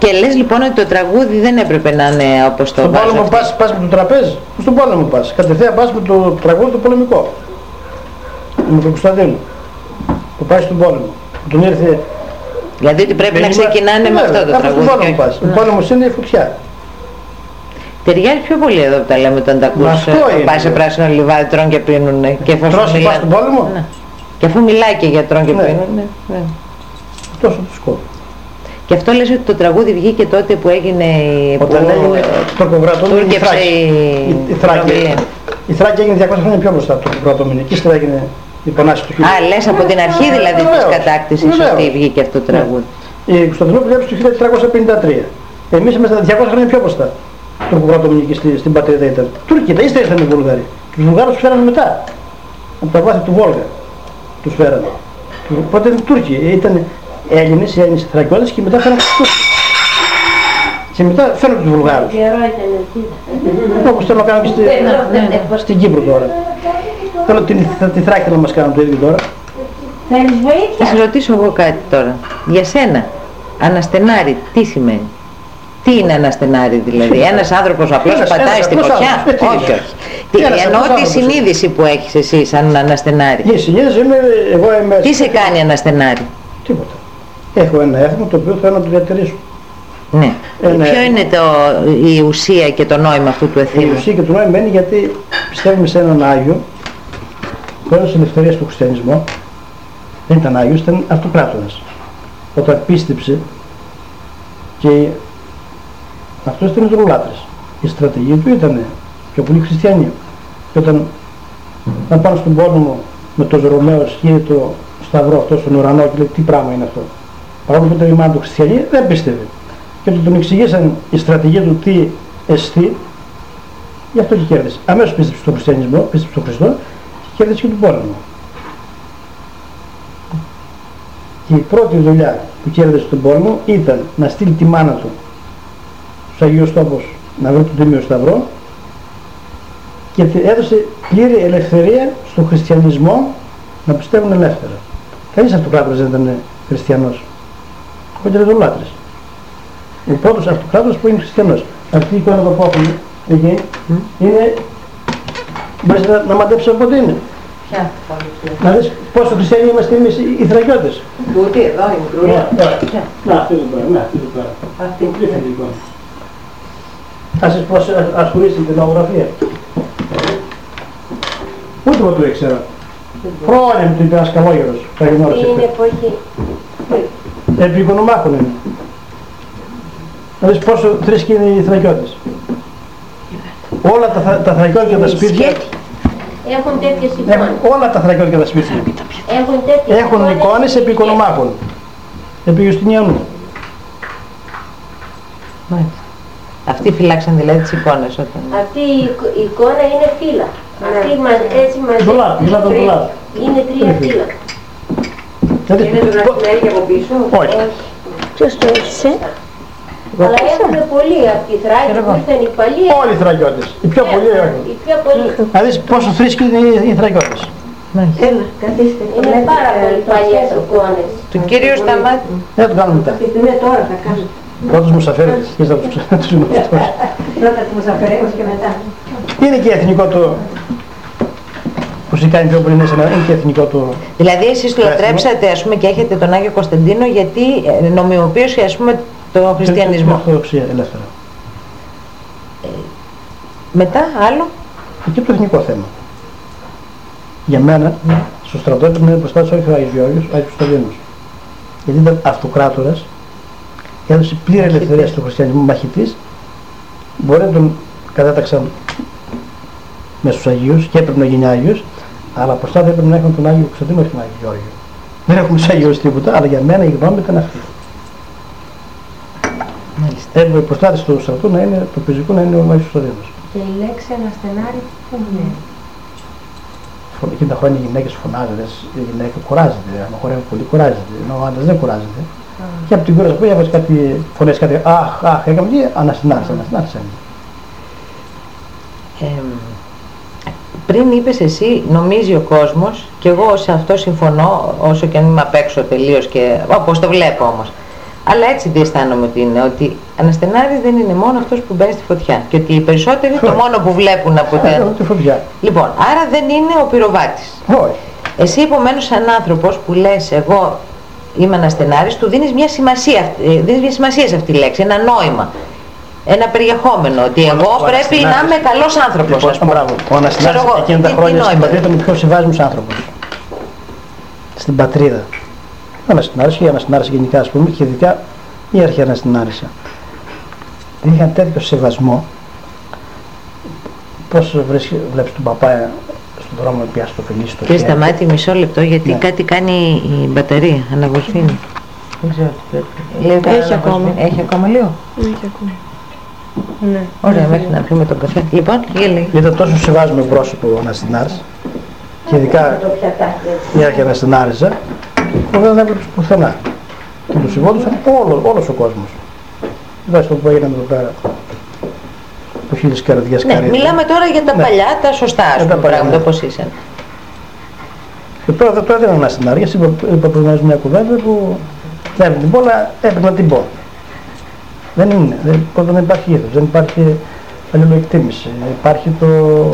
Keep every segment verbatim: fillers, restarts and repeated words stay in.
Και λες λοιπόν ότι το τραγούδι δεν έπρεπε να είναι όπως το στον πόλεμο πας, πας με το τραπέζι, στον πόλεμο πας. Κατευθείαν πας με το τραγούδι το πολεμικό. Με τον Κωνσταντίνο. Που πάει στον πόλεμο. Τον ήρθε. Δηλαδή ότι πρέπει να ξεκινάνε με αυτό το τραγούδι. Στον πόλεμο πας. Ο πόλεμος είναι η φωτιά. Ταιριάζει πιο πολύ εδώ που τα λέμε όταν τα ακούς. Πάει σε πράσινο λιβάδι, τρώνε και πίνουνε. Τρώσει πας στον πόλεμο. Ναι. Και αφού μιλάει και για τρώνε και ναι. πίνουνε. Ναι. Τόσο του σκόπου. Και αυτό λες ότι το τραγούδι βγήκε τότε που έγινε η... Όταν που... έγινε το Τουρκοκρατούμενη η Θράκη. Η... Η, η, Θράκη. η Θράκη έγινε διακόσια χρόνια πιο μπροστά από το Τουρκοκρατούμενη. Και ύστερα έγινε η Πονάση του χιλιάδες. Α, λες από την αρχή δηλαδή της κατάκτησης ότι βγήκε αυτό το τραγούδι. Ναι. Η Κωνσταντινούπολη έπαιξε το χίλια τετρακόσια πενήντα τρία. Εμείς είμαστε διακόσια χρόνια πιο μπροστά. Το Τουρκοκρατούμενη και στη, στην πατρίδα ήταν. Τούρκοι, τα ύστερα ήρθαν οι Βουλγαροί. Τους Βουλγάρους τους φέρανε μετά. Από τα βάθη του Βόλγα τους φέρανε. Οπότε ήταν Τούρκοι. Ήταν Έλληνες, οι Έλληνες Θρακιώτες και μετά φέραν τους Τούρκους. Και μετά φέραν τους Βουλγάρους. Όπως θέλω να κάνω και στη, στην Κύπρο τώρα. Θέλω την, τη Θράκη να μας κάνουν το ίδιο τώρα. Θέλεις βοήθεια? Θα σε ρωτήσω εγώ κάτι τώρα. Για σένα, αναστενάρι, τι σημαίνει? Τι είναι αναστενάρι δηλαδή? Ένας άνθρωπος απλώς ένας, πατάει ένας, στη φωτιά? Όχι, όχι. Τι, εννοώ τη συνείδηση που έχεις εσύ σαν αναστενάρι. Η συνείδηση είναι, εγώ είμαι... Τι σε κάνει αναστενάρι? Τίποτα. Έχω ένα έθιμο το οποίο θέλω να το διατηρήσω. Ναι. Ένα... Ποιο είναι το, η ουσία και το νόημα αυτού του εθήμου? Η ουσία και το νόημα είναι γιατί πιστεύουμε σε έναν Άγιο που έδωσε ελευθερία στο χριστιανισμό. Δεν ήταν Άγιος, ήταν αυτοκράτορας. Όταν πίστεψε και αυτός ήταν ειδωλολάτρης. Η στρατηγία του ήταν πιο πολύ χριστιανή. Και όταν ήταν πάνω στον πόλεμο με τον Ρωμαίο σκύρει το σταυρό αυτό στον ουρανό και λέει τι πράγμα είναι αυτό. Παρόλο που ήταν η μάνα του χριστιανή δεν πίστευε. Και όταν τον εξηγήσαν η στρατηγία του τι εστί, γι' αυτό και κέρδισε. Αμέσως πίστεψε στον χριστιανισμό, πίστεψε στον Χριστό και κέρδισε και τον πόλεμο. Και η πρώτη δουλειά που κέρδισε τον πόλεμο ήταν να στείλει τη μάνα του στους Αγίους Τόπους να βρει τον Τίμιο Σταυρό και έδωσε πλήρη ελευθερία στον χριστιανισμό να πιστεύουν ελεύθερα. Κανείς αυτοκράτορας δεν ήταν χριστιανός. Ο κεντρεδολάτρης. Ο πρώτος αυτοκράτορας που είναι χριστιανός. Αυτή η εικόνα που έχουμε εκεί mm. είναι... Μπορείς να, να μαντέψεις από πότε είναι. Ποια? Να δεις πόσο χριστιανοί είμαστε εμείς οι Θρακιώτες. Τούτη εδώ είναι κρούια. Να αυτή εδώ πέρα, να αυτή εδώ πέρα. Αυτή είναι η εικόνα. Ας σας πώς ασχολείστε με την λογογραφία. Ούτε εγώ το ήξερα. Χρόνια μου το είπε ένας καλόγερος. Είναι εποχή. Επί οικονομάκων είναι. Να δεις πόσο θρήσκοι είναι οι Θρακιώτες. Όλα τα, τα Θρακιώτικα τα σπίτια έχουν τέτοιες εικόνες. Όλα τα Θρακιώτικα τα σπίτια έχουν, τέτοιες έχουν εικόνες, εικόνες επί οικονομάκων. Επί Ιουστινιανού. Μάλιστα. Αυτοί φυλάξαν δηλαδή τις εικόνες όταν... Αυτή η εικόνα είναι φύλλα. Αυτή έτσι μαζί είναι τρία φύλλα. Είναι το γραφτημέρι και από πίσω? Όχι. Ποιος το έχισε? Αλλά έχουν πολλοί από τη Θράκη που ήρθαν οι παλιοί. Όλοι οι Θρακιώτες. Οι πιο πολλοί έχουν. Οι πιο πολλοί. Να δεις πόσο θρήσκοι είναι οι Θρακιώτες. Έλα, καθίστε. Είναι πάρα πολύ παλιές εικόνες. Του κύριου Σταμάτη. Δεν το κάνουμε μετά. Είναι τώρα θα κάνουμε. Πρώτος Μουσαφέριδες, και θα τους γνωστούς. Πρώτα τους Μουσαφέριδες και μετά. Είναι και εθνικό το... Που κάνει πιο πολύ μέσα, είναι και εθνικό το... Δηλαδή εσείς το λατρέψατε ας πούμε και έχετε τον Άγιο Κωνσταντίνο γιατί νομιμοποίησε ας πούμε τον χριστιανισμό. Την Ορθοδοξία ελεύθερα. Ε, μετά άλλο. Εκεί το εθνικό θέμα. Για μένα, mm. στο στρατό έπρεπε να είναι μπροστά όχι ο Άγιος Γεώργιος, ο Άγιος Κωνσταντίνος. Γιατί ήταν αυτοκράτορας, έδωσε πλήρη ελευθερία στον χριστιανισμό, μαχητής, μπορεί να τον κατάταξαν με στους Αγίους και έπρεπε να γίνει Άγιος, αλλά μπροστά δεν έπρεπε να έχουμε τον Άγιο Κωνσταντίνο, όχι τον Άγιο Γεώργιο. Δεν έχουμε τους Αγίους τίποτα, αλλά για μένα η γνώμη ήταν αυτή. Έπρεπε η προστάτηση του στρατού να είναι, το πεζικό να είναι ο Άγιος Κωνσταντίνος. Και η λέξη αναστενάρι που είναι? Εκείνη τα χρόνια οι γυναίκες φωνάζονται, η γυναίκα κουράζεται, αν χορεύει πολύ κουράζεται, ενώ ο άντρας δεν κουράζεται. Mm. Και από την κούραση που έβαζε κάτι φωνές, κάτι αχ, αχ, έκαμε και αναστενάρισε, αναστενάρισε. Ε, πριν είπες εσύ, νομίζει ο κόσμος, και εγώ σε αυτό συμφωνώ, όσο και αν είμαι απ' έξω τελείως και όπως το βλέπω όμως, Αλλά έτσι διαισθάνομαι ότι είναι, ότι αναστενάρης δεν είναι μόνο αυτός που μπαίνει στη φωτιά και ότι οι περισσότεροι το μόνο που βλέπουν από τη φωτιά. Λοιπόν, άρα δεν είναι ο πυροβάτης. Όχι. Εσύ επομένως σαν άνθρωπος που λες εγώ είμαι αναστενάρης, του δίνεις μια σημασία, δίνεις μια σημασία σε αυτή τη λέξη, ένα νόημα, ένα περιεχόμενο, ότι εγώ ο πρέπει να είμαι καλός άνθρωπος, λοιπόν, ας πούμε. Μπράβο. Ο αναστενάρης εκείνα τα χρόνια στην πατρίδα ήταν ο πιο συμβάσιμος άνθρωπος. Στην πατρίδα. Ο αναστενάρης και η αναστενάρης γενικά, ας πούμε, και ειδικά η αρχαία αναστενάρισα. Είχαν τέτοιο σεβασμό. Πώς βλέπεις τον παπά στον δρόμο να πιάσει το φιλί στο χέρι. Και σταμάτη μισό λεπτό, γιατί ναι. κάτι κάνει η μπαταρία, αναβοσβήνει. Δεν ξέρω τι πρέπει. Έχει ακόμα. Έχει ακόμα λίγο. Έχει ακόμα. Ναι. Ωραία, μέχρι να πιούμε τον καφέ. Λοιπόν, γέλει. Ήταν τόσο σεβάσμιο πρόσωπο ο αναστενάρης και ειδικά η αρχαία αναστενάριζα που δεν έβλεπες πουθενά. Και τους συμβόντουσαν όλο, όλος ο κόσμος. Δες το που έγιναν εδώ πέρα. Από χίλιες καρδιές ναι, καρύδια. μιλάμε τώρα για τα ναι. παλιά, τα σωστά, ας πούμε, πράγματα όπως είσαι. Και τώρα δεν το έδιναν αναστενάρια. Είπα, είπα προηγουμένως μια κουβέντα που δεν έπρεπε την πω, αλλά έπρεπε να την πω. Δεν είναι. Δεν, πρώτα δεν υπάρχει ήθος, δεν υπάρχει αλληλοεκτίμηση. Υπάρχει το,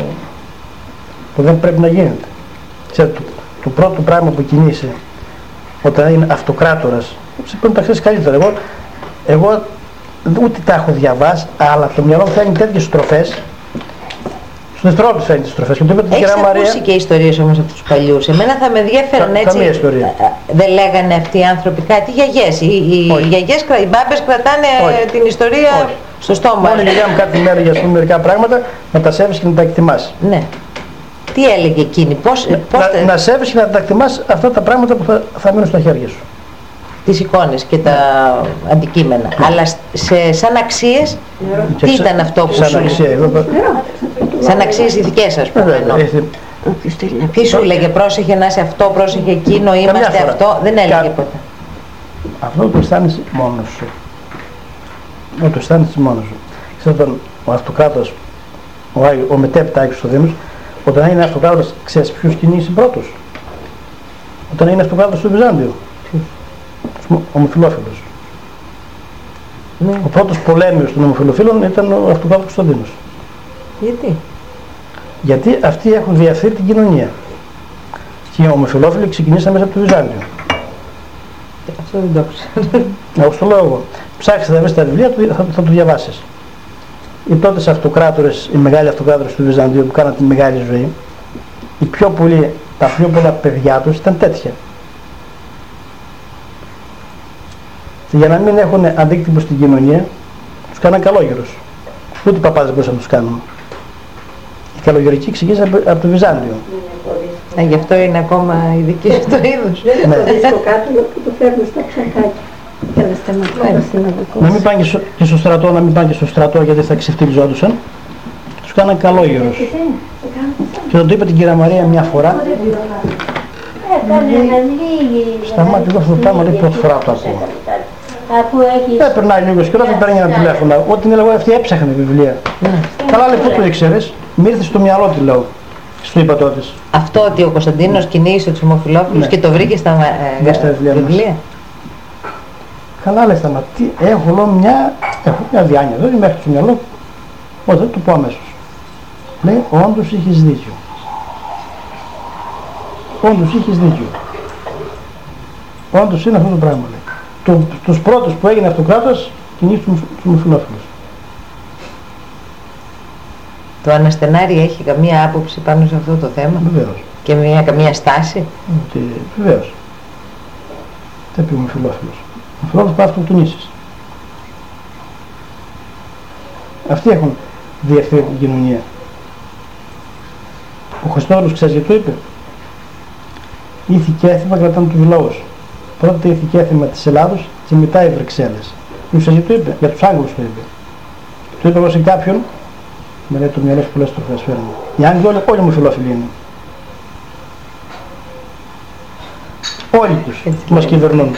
το δεν πρέπει να γίνεται. Ξέρετε, το, το πρώτο πράγμα που κινείσαι όταν είναι αυτοκράτορας, σε πρέπει να τα ξέρεις καλύτερα. Εγώ, εγώ ούτε τα έχω διαβάσει, αλλά το μυαλό μου φέρνει τέτοιες στροφές. Στους δευτερόλεπτους φέρνει τις στροφές. Έχεις ακούσει Μαρία... και ιστορίες όμως από τους παλιούς. Εμένα θα με ενδιαφέρουν έτσι. Καμία ιστορία. Δεν λέγανε αυτοί οι άνθρωποι κάτι, οι γιαγιές. Οι, οι, γιαγιές, οι μπάμπες κρατάνε όχι. Την ιστορία όχι. Στο στόμα. Μόνο η γιαγιά μου κάθε μέρα για πούμε, μερικά πράγματα να τα σέβεις και να τα εκτιμάς. Ναι. Τι έλεγε εκείνη, πώς... Να, πώς να, να σέβεις και να τα εκτιμάς αυτά τα πράγματα που θα, θα μείνουν στα χέρια σου. Τις εικόνες και τα ναι. αντικείμενα. Ναι. Αλλά σε, σαν αξίες, και τι ήταν αυτό που σαν σου αξία, εδώ, σαν αξίες ηθικές, ας πούμε. Τι σου έλεγε, πρόσεχε να είσαι αυτό, πρόσεχε εκείνο, είμαστε αυτό, δεν έλεγε Κα... ποτέ. Αυτό το αισθάνεσαι μόνος σου. Αυτό το αισθάνεσαι μόνος σου. Ξέρετε, ο αυτοκράτορας, ο, ο μετέπειτα Άγιος ο Δήμος, όταν είναι αυτοκράτορας, ξέρεις ποιους κινήσει πρώτος. Όταν είναι αυτοκράτορας του Βυζάντιου. Ο ομοφυλόφιλος. Ναι. Ο πρώτος πολέμιος των ομοφυλοφίλων ήταν ο αυτοκράτορας Κωνσταντίνος. Γιατί? Γιατί αυτοί έχουν διαφθείρει την κοινωνία. Και οι ομοφυλόφιλοι ξεκινήσαν μέσα από το Βυζάντιο. Αυτό δεν το ξέρω. Εγώ στο λέω εγώ. Ψάξτε να βρεις τα βιβλία, θα, θα το διαβάσεις. Οι πρώτες αυτοκράτορες, οι μεγάλοι αυτοκράτορες του Βυζαντίου που κάναν τη μεγάλη ζωή, οι πιο πολλοί, τα πιο πολλά παιδιά τους ήταν τέτοια. Και για να μην έχουν αντίκτυπο στην κοινωνία, τους κάναν καλόγερους. Ούτε οι παπάδες μπορούσαν να τους κάνουν. Οι καλογερικοί ξεκίνησαν από το Βυζάντιο. Α, γι' αυτό είναι ακόμα ειδική στο είδος. Δεν είναι το δίσκο κάτω που το φέρνουν στα ψακάκια. Και να σταματάνε. Να μην πάνε και στο στρατό, να μην πάνε και στο στρατό γιατί θα ξεφτυλιζόντουσαν. Τους κάναν καλόγερους. Και όταν το είπε την κυρία Μαρία μια φορά, σταμάτη εδώ αυτό το πράγμα, λέει πρώτη φορά το ακούω. Δεν περνάει λίγος καιρός, δεν παίρνει ένα τηλέφωνο. Ό,τι είναι εγώ αυτή έψαχνε βιβλία. Καλά λέει, πού το ήξερες, μ' ήρθε στο μυαλό τη λέω. Στο είπα τότε. Αυτό ότι ο Κωνσταντίνος κυνήγησε τους ομοφυλόφιλους και το βρήκε στα βιβλία. Καλά λέει, σταματή, έχω λέω μια, έχω μια διάνοια εδώ, μέχρι στο μυαλό, όχι δεν το πω αμέσως. Λέει, όντως είχες δίκιο. Όντως είχες δίκιο. Όντως είναι αυτό το πράγμα, λέει. Το, τους πρώτους που έγινε αυτοκράτορας κυνήγησε τους ομοφυλόφιλους. Το αναστενάρι έχει καμία άποψη πάνω σε αυτό το θέμα? Βεβαίως. Και μια, καμία στάση? Ότι, βεβαίως. Τι πει ο ομοφυλόφιλος. Ο ομοφυλόφιλος πάει αυτοκτονήσεις. Αυτοί έχουν διευθύνει την κοινωνία. Ο Χριστόδουλος ξέρεις γιατί το είπε. Ήθη και έθιμα κρατάνε τους λαούς. Πρώτα ήθη και έθιμα της Ελλάδος και μετά οι Βρυξέλλες. Ξέρεις γιατί το είπε. Για τους Άγγλους το είπε. Το είπε εγώ σε κάποιον. Με λέει το μυαλό σου πολλές τροφές φέρνει. Οι Άγγλοι όλοι, όλοι ομοφυλόφιλοι είναι. Όλοι τους που μας κυβερνούν.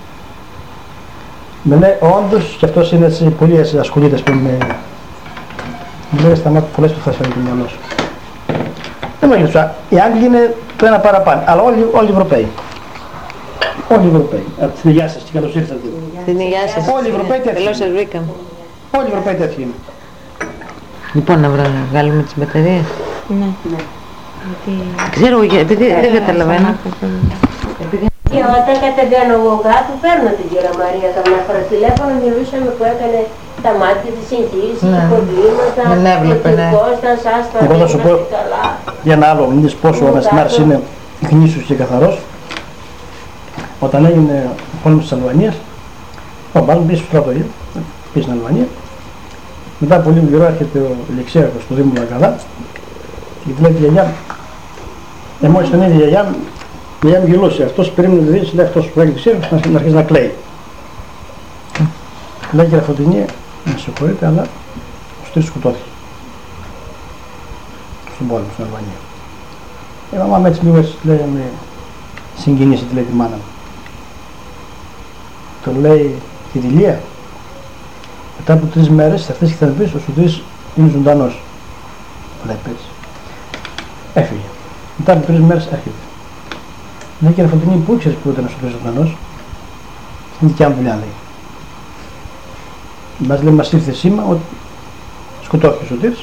Με λέει όντως, και αυτός είναι έτσι, πολύ ασχολείται που με... Μου λέει σταμάτη πολλές τροφές φέρνει το μυαλό σου. Δεν μου λέει, οι Άγγλοι είναι το ένα παραπάνω, αλλά όλοι, όλοι οι Ευρωπαίοι. Όλοι οι Ευρωπαίοι. Από τη γεια σας και καλώς ήρθατε. Την υγεία σας. Όλοι οι Ευρωπαίοι τέτοιοι. Καλώς σας βρήκαμε. Όλοι οι Ευρωπαίοι τέτοιοι είναι. Λοιπόν, να βγάλουμε τις μπαταρίες. Ναι. Ξέρω, επειδή δεν καταλαβαίνω. Και όταν κατεβαίνω εγώ κάτω, παίρνω την κυρία Μαρία καμιά φορά τηλέφωνο, μιλούσαμε που έκανε τα μάτια της εγχείρησης, Ναι. τα προβλήματα, Δεν έβλεπε, ναι. Κώστας, άστα, Εγώ θα σου πω καλά. για ένα άλλο, μην δεις πόσο ο Αναστηνάρης είναι γνήσιος και καθαρός. Όταν έγινε ο πόλεμος της Αλβανίας, ο μπαμπάς μου πήγε στο στρατό, πήγε στην Αλβανία. Μετά από λίγο καιρό έρχεται ο Λεξέακος στο Δήμο Λαγκαδά και του λέει τη γιαγιά, ε, μόλις τον είδε η γιαγιά, η γιαγιά μου γελούσε. Αυτός περίμενε να δει, λέει αυτός που έχει Λεξέακος να αρχίσει να κλαίει. Λέει κύριε Φωτεινή, με συγχωρείτε, αλλά ο Στήρης σκοτώθηκε στον πόλεμο στην Αλβανία. Η μαμά μου έτσι λίγο έτσι λέει, με συγκινήσει, τη λέει τη μάνα μου. Το λέει τη Δηλία. Μετά από τρεις μέρες θα έρθεις και θα μου πεις ο Σωτήρης είναι ζωντανός. Λέει έτσι. Έφυγε. Μετά από τρεις μέρες έρχεται. Λέει κύριε Φωτεινή, πού ήξερες που ήταν ο Σωτήρης ζωντανός? Στην δικιά μου δουλειά λέει. Μας λέει μας ήρθε σήμα ότι σκοτώθηκε ο Σωτήρης.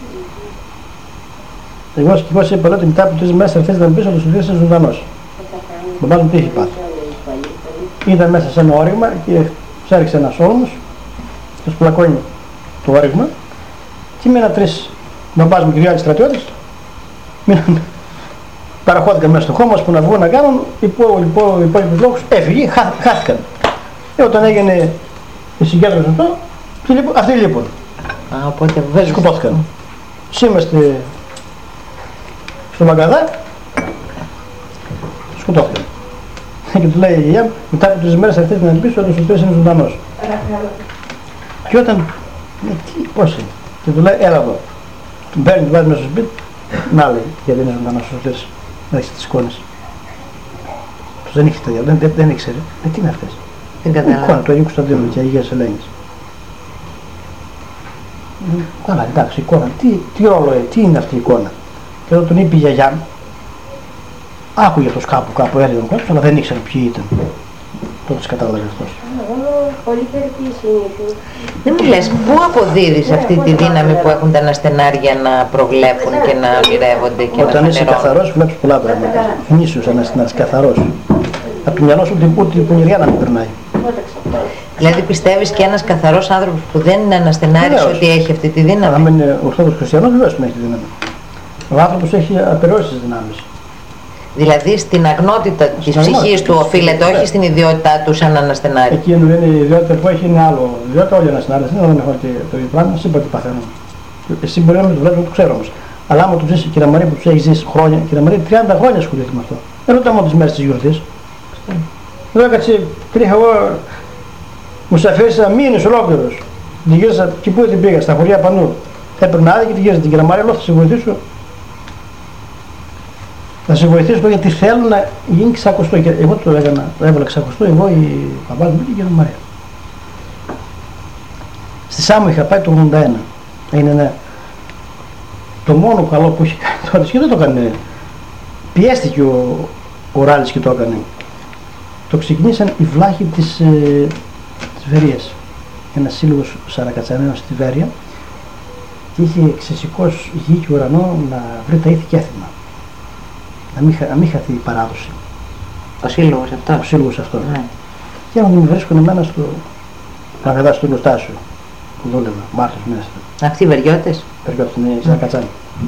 Εγώ και εγώ σε είπα ότι μετά από τρεις μέρες θα έρθεις να μου πεις ότι ο Σωτήρης είναι ζωντανός. Ο μπαμπάς μου τι είχε πάθει. Ήταν μέσα σε ένα όριγμα και τους έριξε ένας όρμος και τους πλακώνει το όριγμα και μείναν τρεις μπαμπάς μου και δύο άλλοι στρατιώτες, μείναν, παραχώθηκαν μέσα στο χώμα που να βγουν να κάνουν υπόλοιπους λόγους, έφυγε, χά, χάθηκαν. Και όταν έγινε η συγκέντρωση αυτό, αυτοί λείπουν. Α, οπότε βέβαια. Σκοτώθηκαν. Είμαστε στο Μαγκαδά, σκοτώθηκαν. Και του λέει η γιαγιά μου, μετά από τρεις μέρες θα έρθεις να πεις ότι ο Σωτήρης είναι ζωντανός. Και όταν, ναι, τι, πώς είναι, και του λέει, έλα εδώ. Τον παίρνει, του βάζει μέσα στο σπίτι, να λέει, γιατί είναι ζωντανός ο Σωτήρης, να έχεις τις εικόνες. Τους δεν είχε τέτοια, δεν, δεν, δεν ήξερε. Ε, τι είναι αυτές. Δεν Η καταλάβω. εικόνα του Αγίου Κωνσταντίνου και Αγίας Ελένης. Καλά, εντάξει, η εικόνα, τι, τι ρόλο έχει, τι είναι αυτή η εικόνα. Και όταν τον είπε η γιαγιά μου, άκουγε αυτός κάπου, κάπου έλεγε ο κόσμος, αλλά δεν ήξερε ποιοι ήταν. Τότε τις κατάλαβε αυτός. Πολύ περιποίηση είναι. Δεν μου λες, πού αποδίδεις αυτή τη δύναμη που έχουν τα αναστενάρια να προβλέπουν και να ονειρεύονται και Όταν να είσαι φανερώνουν? καθαρός βλέπεις πολλά πράγματα. Γνήσιος Αναστηνάρης, καθαρός. Από το μυαλό σου ούτε, ούτε η πονηριά να μην περνάει. Δηλαδή πιστεύεις και ένας καθαρός άνθρωπος που δεν είναι αναστενάρης Βεβαίως. ότι έχει αυτή τη Αν δύναμη? είναι ορθόδοξος χριστιανός, βεβαίως δεν έχει τη δύναμη. Ο άνθρωπος έχει απεραιώσεις δυνάμεις. Δηλαδή στην αγνότητα της Στην αγνότητα. ψυχής του οφείλεται, όχι στην ιδιότητά του σαν αναστενάρη. Εκεί είναι η ιδιότητα που έχει, είναι άλλο. Η ιδιότητα όλοι οι Αναστηνάρες δεν έχουν και το ίδιο πράγμα, εσύ είπα τι παθαίνουν. Εσύ μπορεί να μην το βλέπεις, να το ξέρω όμως. Αλλά άμα του ζήσει, κυρία Μαρία, που του έχει ζήσει χρόνια, κυρία Μαρία, τριάντα χρόνια ασχολείται με αυτό. Δεν ρωτάω μόνο τις μέρες της γιορτής. Εδώ έκατσε, την είχα εγώ, μου σε αφήρισα μήνες ολόκληρος. Την γύρισα και πού την πήγα, στα χωριά πανού. Έπαιρνα άδεια και την γύρισα την κυρία Μαρία, λέω θα σε βοηθήσω. Θα σε βοηθήσω γιατί θέλω να γίνει ξακουστό. Και εγώ το έκανα, το έβαλα ξακουστό, εγώ η παπάς μου και η κυρία Μαρία. Στη Σάμο είχα πάει το ογδόντα ένα. Είναι ένα, το μόνο καλό που είχε κάνει τότε και δεν το έκανε. Πιέστηκε ο, ο Ράλης και το έκανε. Το ξεκινήσαν οι βλάχοι της, ε, της Βερίας. Ένας σύλλογος Σαρακατσανέων στη Βέρεια και είχε ξεσηκώσει γη και ουρανό να βρει τα ήθη και έθιμα. Να μην, να μην χαθεί η παράδοση. Ο σύλλογος αυτός. Ο σύλλογος αυτό. Ναι. Και άμα με βρίσκουν εμένα στο Καγαδά, στο εργοστάσιο που δούλευα, Μάρτιος μέσα. Αυτοί οι βεριώτες. Περιπέτω στην Σαρακατσάνη.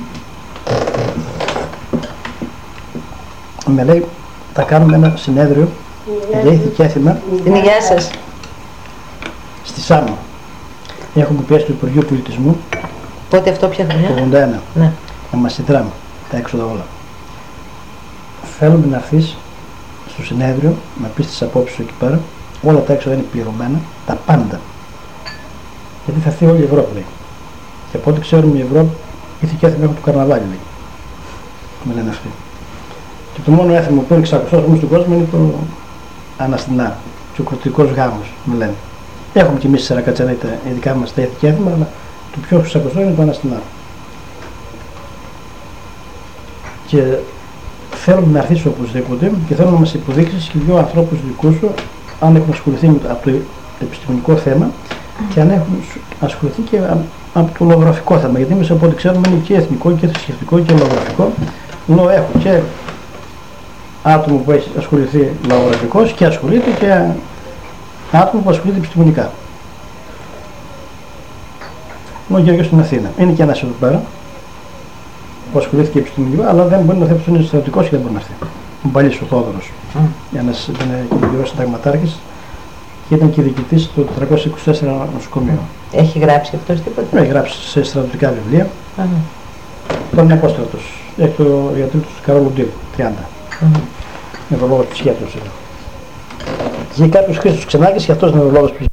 Με λέει, θα κάνουμε ένα συνέδριο για ήθη και έθιμα Την υγεία σας. στη Σάμο. Έχουμε πιέσει του Υπουργείου Πολιτισμού Πότε αυτό πια το χρονιά? ογδόντα ένα Ναι. να μας συντράμε τα έξοδα όλα. Θέλουμε να έρθεις στο συνέδριο, να πεις τις απόψεις σου εκεί πέρα, όλα τα έξοδα είναι πληρωμένα, τα πάντα. Γιατί θα έρθει όλη η Ευρώπη, λέει. Και από ό,τι ξέρουμε η Ευρώπη, ήθη και έθιμα έχουν το καρναβάλι, λέει. Με λένε αυτοί. Και το μόνο έθιμο που είναι εξακουστό στον κόσμο είναι το Αναστηνά, και ο κροτικός γάμος, με λένε. Έχουμε κι εμείς στη Σαρακατσανή τα ειδικά μας τα ήθη και έθιμα, αλλά το πιο εξακουστό είναι το Αναστηνά. Και θέλουμε να έρθεις οπωσδήποτε και θέλω να μας υποδείξεις και δύο ανθρώπους δικούς σου, αν έχουν ασχοληθεί με το, από το επιστημονικό θέμα και αν έχουν ασχοληθεί και από το λογογραφικό θέμα. Γιατί εμείς από ό,τι ξέρουμε είναι και εθνικό και θρησκευτικό και λογογραφικό. Ενώ έχω και άτομο που έχει ασχοληθεί λογογραφικός και ασχολείται και άτομο που ασχολείται επιστημονικά. Ο Γιώργος στην Αθήνα. Είναι και ένας εδώ πέρα που ασχολήθηκε επιστημονικά, αλλά δεν μπορεί να έρθει, είναι στρατιωτικός και δεν μπορεί να έρθει. Ο Μπαλής ο Θόδωρος. Mm. Ένας ήταν κυριός συνταγματάρχης και ήταν και διοικητής του τετρακόσια είκοσι τέσσερα νοσοκομείου. Έχει γράψει αυτός τίποτα? Έχει γράψει σε στρατιωτικά βιβλία. Mm. Τώρα είναι απόστρατος. Έχει το γιατρό του Καρόλου Ντίλ, τριάντα. Mm. Νευρολόγος ψυχιάτρος. Και κάποιος Χρήστος Ξενάκης και αυτός νευρολόγος